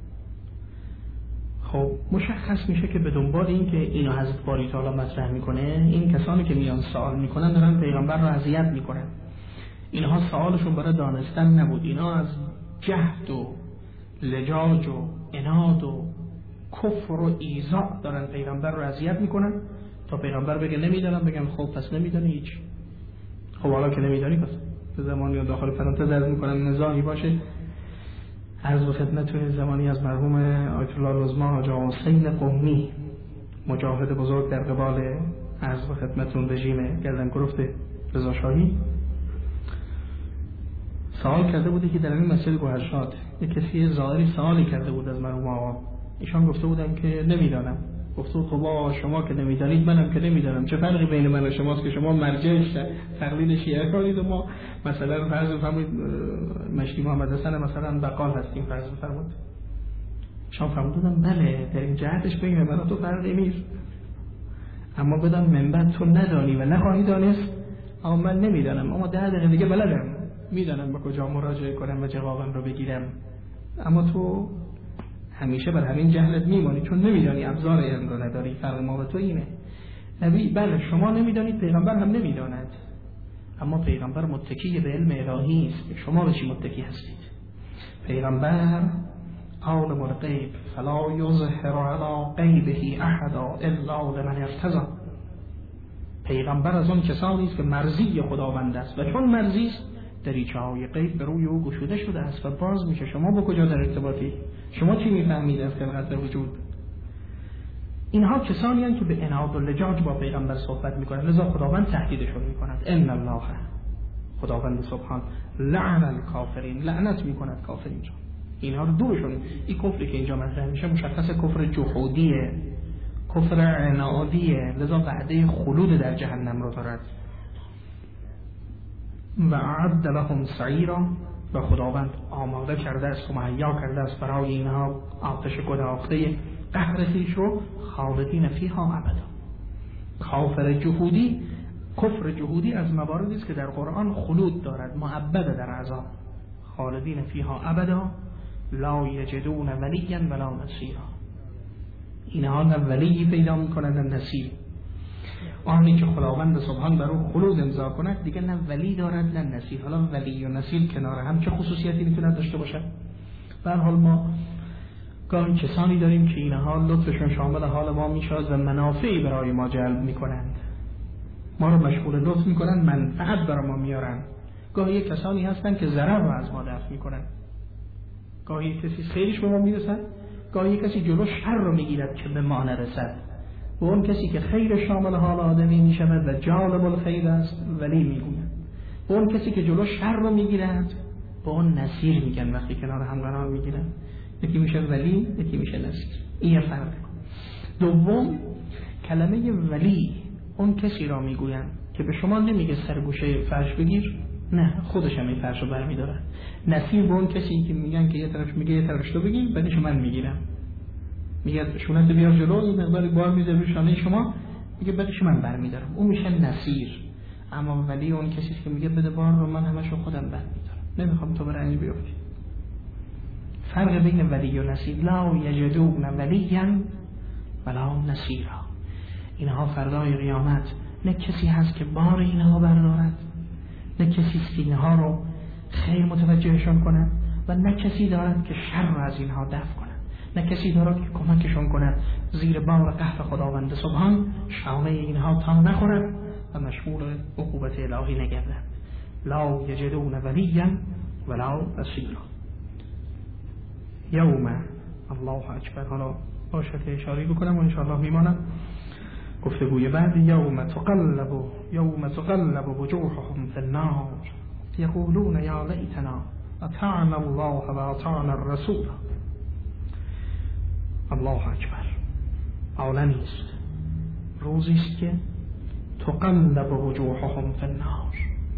خب مشخص میشه که به دنبال این که اینو حضرت باری تعالی مطرح میکنه، این کسانی که میان سوال میکنن دارن پیغمبر رو اذیت میکنن. اینها سوالشون برای دانستن نبود، اینا از جهد و لجاج و عناد و کفر و ایذاء دارن پیغمبر رو اذیت میکنن تا پیغمبر بگه نمیدونم، بگن خب پس نمیدونی هیچ. خب حالا که نمیدونی پس به زمانی داخل پرانتز عرض میکنم نزاعی باشه. عرض به خدمتتون زمانی از مرحوم آیت الله العظما حاجی حسین قمی، مجاهد بزرگ در قبال عرض به خدمتتون رژیم گردنکلفت رضا شاهی، سوال کرده بوده که در این مسجد گوهرشاد یک کسی ظاهری سوالی کرده بود از مرحوم آقا. ایشان گفته بودن که نمیدانم. گفته بود خب شما که نمیدانید منم که نمیدانم، چه فرقی بین من و شماست که شما مرجع تقلید شیعه کنید و ما مثلا فرض بفرمایید مشتی محمد حسن مثلا بقال هستیم فرض بفرمایید. شما فرمودن بله در این جهتش بین من و تو فرقی نیست، اما بدان منبع تو ندانی و نخواهی دانست. اما من نمیدانم، اما ده دقیقه دیگه بلدم، میدانم به کجا مراجعه کنم و جوابم رو بگیرم، اما تو همیشه بر همین جهلت میمانی چون نمیدانی ابزار علم رو نداری. فرق ما و تو اینه. نبی بله شما نمیدانید، پیغمبر هم نمیداند، اما پیغمبر متکی به علم الهی است. شما به چی متکی هستید؟ پیغمبر عالم الغیب فلا یظهر علی غیبه احدا الا لمن ارتضی. پیغمبر از اون کسانی است که مرضی خداوند است و چون مرضی است دریچه های غیب به روی او گشوده شده است و باز میشه. شما با کجا در ارتباطی؟ شما چی میفهمید از خلقت وجود؟ اینها کسانی هستند که به عناد و لجاج با پیغمبر صحبت میکنند، لذا خداوند تهدیدشون میکند. ان الله خداوند سبحان لعن الکافرین، لعنت میکند کافرین. اینها رو دورشون. این کفری که اینجا مطرح میشه مشخص کفر جحودیه، کفر عنادیه، لذا وعده خلود در جهنم رو دارد. و اعد لهم سعیرا، و خداوند آماده کرده است و مهیا کرده است برای اینها آتش گداخته قهر خویش رو، خالدین فیها ابدا. کافر جهودی، کفر جهودی از مواردی است که در قرآن خلود دارد، مؤبد در عذاب. خالدین فیها ابدا لا یجدون ولیا ولا نصیرا. اینها نه ولی پیدا میکنند نه نصیر. آنی که خداوند سبحان بر او خلود امضا کند دیگه نه ولی دارد نه نصیر. حالا ولی و نصیر کنار هم چه خصوصیتی میتونه داشته باشه؟ به هر حال ما گاهی کسانی داریم که اینها لطفشون شامل حال ما میشود و منافعی برای ما جلب میکنند، ما رو مشغول لطف میکنند، منفعت برای ما میارن. گاهی کسانی هستند که ضرر رو از ما دفع میکنن. گاهی کسی خیرش به ما میرسد، گاهی کسی جلو شر رو میگیرد که به ما نرسد. و اون کسی که خیر شامل حال آدمی می شود و جالب الخیر است ولی میگوید. و اون کسی که جلو شر رو میگیرد با اون نصیر میگن وقتی کنار هم قرار میگیرن. یکی میشه ولی، یکی میشه نصیر. این فرق. دوم، کلمه ولی اون کسی را میگوین که به شما نمیگه سرگوشه فرش بگیر، نه خودش هم این فرش رو برمیداره. نصیر به اون کسی که میگن که یه طرف میگه یه طرفش تو بگیر، بعدش من میگیرم. میگه شونت بیار جلو، این مقداری بار میذاره روی شانه شما، میگه بعدش من برمیدارم. اون میشه نصیر. اما ولی اون کسی که میگه بده بار رو من همشو خودم برمیدارم، نمیخوام تو برای بیافتی. فرق بین ولی و نصیر، لا یجدون ولیا ولا نصیرا. اینها فردای قیامت نه کسی هست که بار اینها بردارد، نه کسی است که اینها رو خیر متوجهشان کند و نه کسی دارد که شر را از اینها دفع کند، نه کسی دارد که کمکشان کند زیر بار قهر خداوند سبحان شانه اینها تا نخورد و مشمول عقوبت الهی نگردند. لا یجدون ولیا ولا نصیرا. یوم الله اکبر. حالا باشه که اشاره بکنم و انشاءالله میمانم. گفتگوی بعد یوم تقلب یوم تقلب وجوههم فی النار یقولون یا لیتنا اطعنا الله و اطعنا الرسول. الله اکبر. عالمی است، روزی است که تقلب وجوههم فی النار.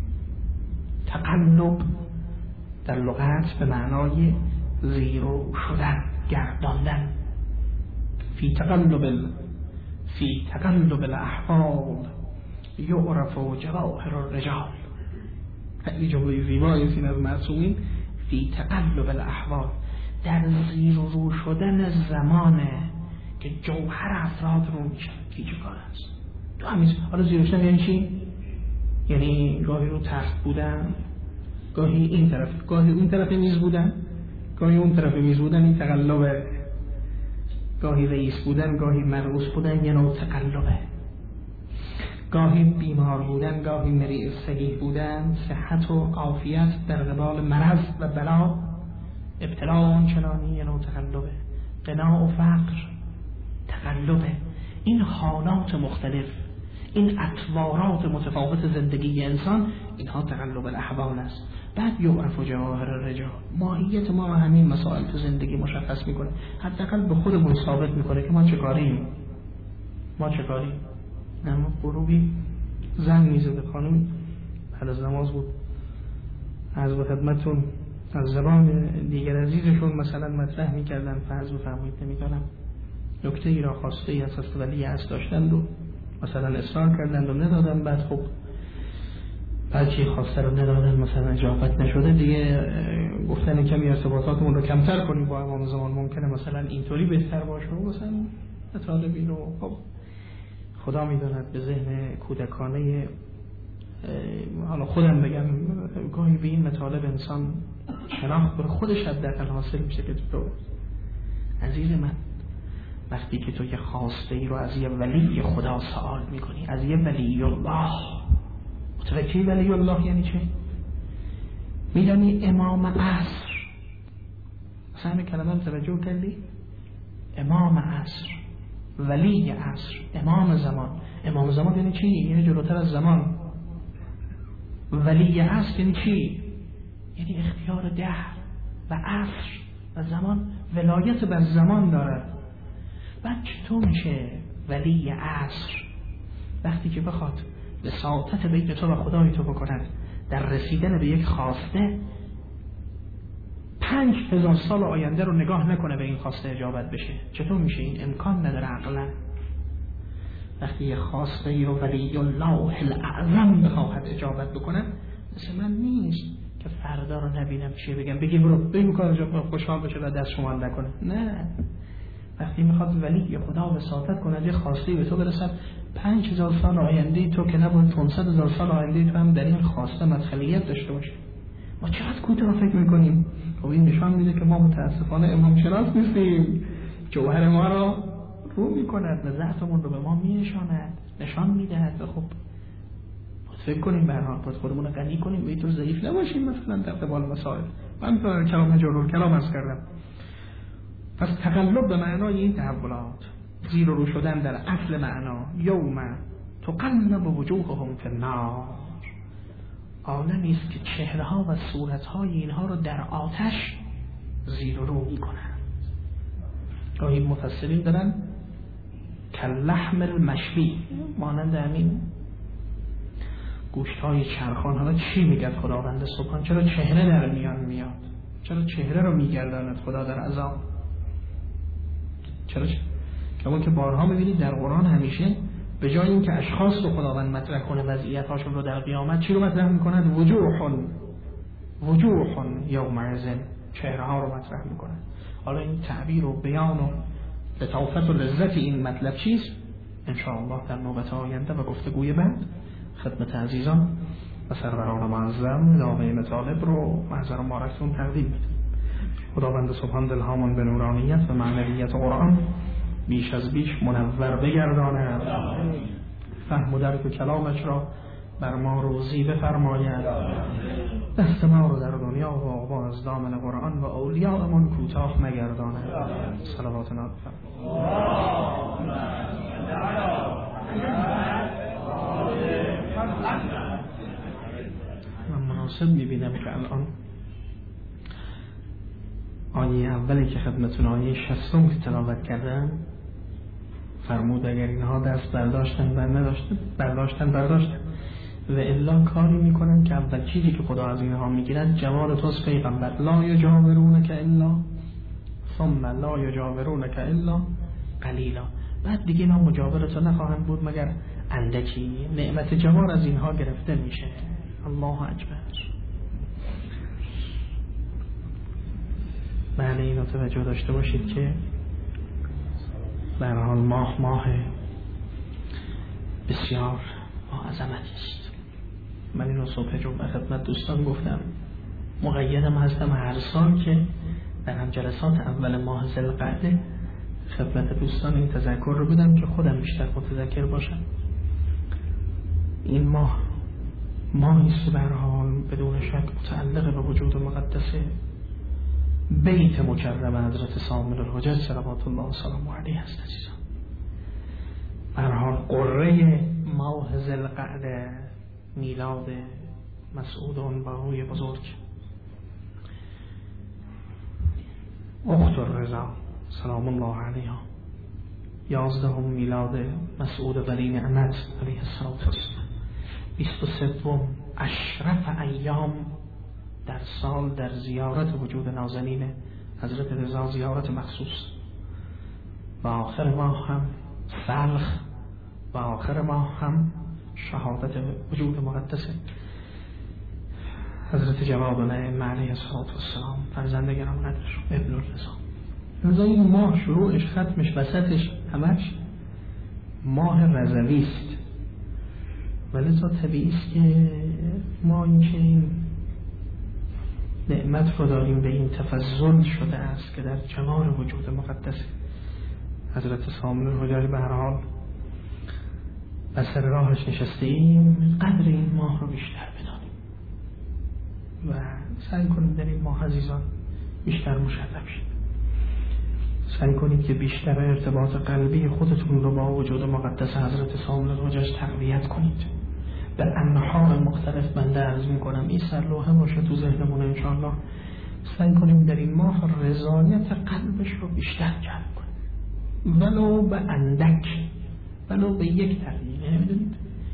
تقلب در لغت به معنای زیرو شدن، گرداندن. فی تقلب فی تقلب الاحوال یعرف جواهر الرجال. خیلی جمله زیبایی است این از معصومین. فی تقلب الاحوال، در زیر و رو شدن زمانه که جوهر افراد رو میشن. کی چه کار است تو همین. حالا زیر شدن یعنی چی؟ یعنی گاهی رو تخت بودن، گاهی این طرف، گاهی اون طرف میز بودن، گاهی اون طرف میز بودن. این تقلبه. گاهی رئیس بودن، گاهی مرئوس بودن، یه نوع تقلبه. گاهی بیمار بودن، گاهی مریض صحیح بودن. صحت و عافیت در قبال مرض و بلا، ابتلا و چنانی، یه نوع تقلبه. غنا و فقر تقلبه. این حالات مختلف، این اطوارات متفاوت زندگی انسان، اینها تقلب الاحوال است. بعد یعرف جواهر الرجال. ماهیت ما همین مسائل تو زندگی مشخص میکنه، حداقل به خودمون ثابت میکنه که ما چه کاریم. ما چه کاریم. اما غروبی زن میزده خانم بعد از نماز بود، از به خدمتون از زبان دیگر عزیزشون مثلا مطرح میکردن، فرض بفرمایید نمیدونم نکته ای را خواسته ای از است ولی از داشتند و مثلا اصرار کردند و ندادن. بعد خب بعد چی خواسته رو ندادن، مثلا اجابت نشده، دیگه گفتن کمی ارتباطاتمون رو کمتر کنیم با امام زمان، ممکنه مثلا اینطوری بهتر باشه و مثلا مطالبی رو خب خدا میداند به ذهن کودکانه. حالا خودم بگم گاهی به این مطالب انسان شناخت بر خودش حداقل حاصل میشه که تو عزیز من وقتی که تو یه خواسته ای رو از یه ولی خدا سوال میکنی، از یه ولی الله، متوجهی ولی الله یعنی چه؟ میدانی امام عصر، مثلا همین کلمه هم توجه کردی؟ امام عصر، ولی عصر، امام زمان. امام زمان یعنی چی؟ یعنی جلوتر از زمان. ولی عصر یعنی چی؟ یعنی اختیار دهر و عصر و زمان، ولایت بر زمان دارد. بعد چطور میشه ولی عصر؟ وقتی که بخواد وساطت بین تو و خدای تو بکند در رسیدن به یک خواسته، پنج هزار سال آینده رو نگاه نکنه به این خواسته اجابت بشه. چطور میشه؟ این امکان نداره عقلا. وقتی یک خواسته ای رو ولی الله الاعظم بخواهد اجابت بکنه، مثل من نیست که فردا رو نبینم چیه بگم بگیم برو بگیم کار خوشحال بشه و دست شما نکنه. نه، وقتی میخواد ولی خدا وساطت کنه یه خواسته به تو برسد، پنج هزار سال آینده تو که نبود پانصد هزار سال آینده تو هم در این خواسته مدخلیت داشته باشه. ما چقدر کوتاه فکر میکنیم. خب این نشان میده که ما متاسفانه امام شناس نیستیم. جوهر ما را رو میکند و ضعفمون رو به ما مینشاند، نشان میدهد. خب فکر کنیم به هر حال باید خودمون رو غنی کنیم و اینطور ضعیف نباشیم مثلا در قبال مسائل. من کلام جلول کلام از کردم. پس تقلب به معنای این تحولات، زیر و رو شدن در اصل معنا. یوم تقلب وجوههم فی النار، عالمی است که چهره ها و صورت های اینها رو در آتش زیر و رو می کنند. گاهی مفسرین دارن کاللحم المشوی، مانند همین گوشت های چرخان. حالا چی میگه خداوند سبحان؟ چرا چهره در میان میاد؟ چرا چهره رو میگرداند خدا در عذاب؟ چرا؟ کما که بارها میبینید در قرآن همیشه به جای اینکه اشخاص رو خداوند مطرح کنه وضعیت هاشون رو در قیامت، چی رو مطرح میکنند؟ وجوه وجوه یومئذ، چهره ها رو مطرح میکنند. حالا این تعبیر و بیان و لطافت و لذت این مطلب چیست؟ انشاءالله در نوبت آینده و گفتگوی بعد خدمت عزیزان و سروران معظم ادامه مطالب رو محضر مبارکتون تقدیم میدیم. خداوند سبحان دلهامان به نورانیت و معنویت قرآن بیش از بیش منور بگرداند، فهم و درک و کلامش را بر ما روزی بفرماید، دست ما رو در دنیا و عقبا از دامن قرآن و اولیاءمان کوتاه نگرداند. صلوات ناب من مناسب میبینم که الان آیه اولی که خدمتون آیه شصتم که تلاوت کردن فرمود اگر اینها دست برداشتن بر نداشتن برداشتن برداشتن و الا کاری میکنن که اول چیزی که خدا از اینها میگیرد جمال توست پیغمبر، لا یجاورونک الا ثم لا یجاورونک الا قلیلا، بعد دیگه اینا مجاورتو نخواهند بود مگر اندکی. نعمت جوار از اینها گرفته میشه. الله اکبر. بله اینو توجه داشته باشید که به هر حال ماه ماه بسیار با عظمتی است. من اینو صبح جمعه خدمت دوستان گفتم، مقیدم هستم هر سال که در هم جلسات اول ماه ذوالقعده خدمت دوستان این تذکر رو بدم که خودم بیشتر متذکر باشم. این ماه ماهی است به هر حال بدون شک متعلق به وجود مقدس بیت مکرم حضرت صامل الحجج صلوات الله و سلامه علیه است. عزیزان به هر حال قره ماه ذوالقعده میلاد مسعود عنباهوی بزرگ اخت الرضا سلام الله علیها، یازدهم میلاد مسعود ولی نعمت علیه السلام، بیست و سوم اشرف ایام در سال در زیارت وجود نازنین حضرت رضا، زیارت مخصوص، و آخر ماه هم فلخ، و آخر ماه هم شهادت وجود مقدس حضرت جواب نعیم علیه السلام، فرزند گرامی‌قدرش ابن الرضا. رضا این ماه شروعش ختمش وسطش همش ماه رضوی است، ولذا طبیعی است که ما این که این نعمت رو داریم به این تفضل شده است که در جمال وجود مقدس حضرت صامل الحجج به هر حال بسر راهش نشسته ایم، قدر این ماه رو بیشتر بدانیم و سعی کنیم در این ماه عزیزان بیشتر مشرف شیم. سعی کنیم که بیشتر ارتباط قلبی خودتون رو با وجود مقدس حضرت صامل الحجج تقویت کنید. به انحاء مختلف بنده عرض میکنم این سرلوحه باشه تو ذهنمون انشاءالله. سعی کنیم در این ماه رضایت قلبش رو بیشتر جلب کنیم، ولو به اندک، ولو به یک دقیقه. میدونید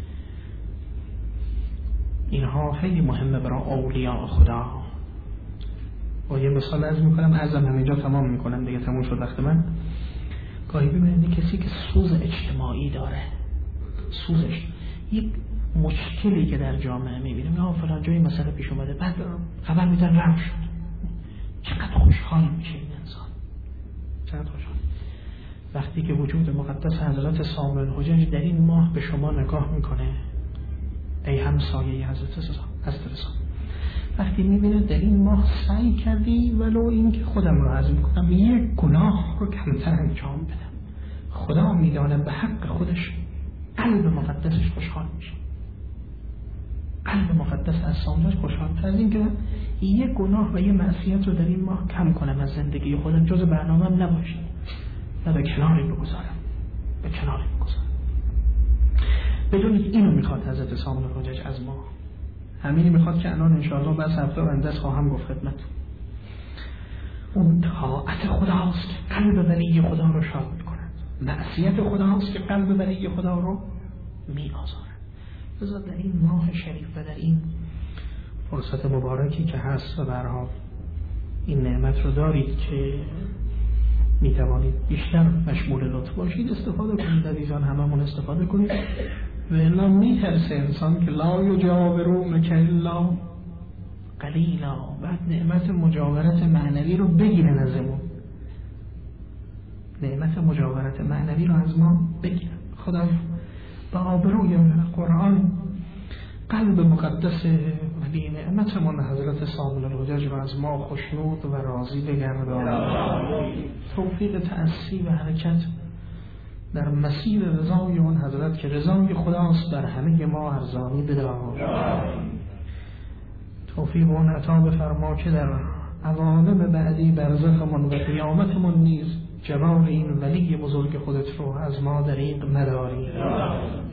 اینها خیلی مهمه برای اولیاء خدا. و یه مثال عرض میکنم، ازم همینجا تمام میکنم دیگه، تموم شد وقت من. گاهی ببینید کسی که سوز اجتماعی داره، سوزش یک مشکلی که در جامعه میبینیم، نه فلان جایی مسئله پیش اومده، بعد خبر میدن رفت شد، چقدر خوشحال میشه این انسان، چقدر خوشحال وقتی که وجود مقدس حضرت صامل الحجج در این ماه به شما نگاه میکنه. ای همسایه حضرت رضا، وقتی میبینه در این ماه سعی کردی ولو این که خودم رو عرض میکنم یک گناه رو کمتر انجام بدم، خدا میدانه به حق خودش قلب مقدسش خوشحال میشه. قلب مقدس از صاملش خوشحال‌تر از این که یک گناه و یک معصیت رو در این ماه کم کنم از زندگی خودم، جز برنامه‌ام نباشه و به کناری بگذارم، به کناری بگذارم. بدونید اینو میخواد حضرت صامل الحجج از ما، همینی میخواد که الان انشاءالله بعد هفته بندست خواهم گفت خدمتتون. اون طاعت خداست که قلب ولی خدا رو شاد میکند، معصیت خداست که قلب ولی خدا رو میآزارد. لذا در این ماه شریف و در این فرصت مبارکی که هست و به هر حال این نعمت رو دارید که میتوانید بیشتر مشمول لطف باشید، استفاده کنید عزیزان، هممون استفاده کنید. و الا میترسه انسان که لا یجاورونک الا قلیلا، بعد نعمت مجاورت معنوی رو بگیره نزمون، نعمت مجاورت معنوی رو از ما بگیره. خدا با آبروی قرآن قلب مقدس ولی نعمتمان حضرت سامل الحجج و از ما خوشنود و راضی بگردان. توفیق تأسی و حرکت در مسیر رضای اون حضرت که رضای خداست بر همه ما ارزانی بدار. توفیق اون عطا بفرما که در عوالم بعدی برزخمون و قیامتمون نیز جواب این ولی بزرگ خودت رو از ما دریغ مداری.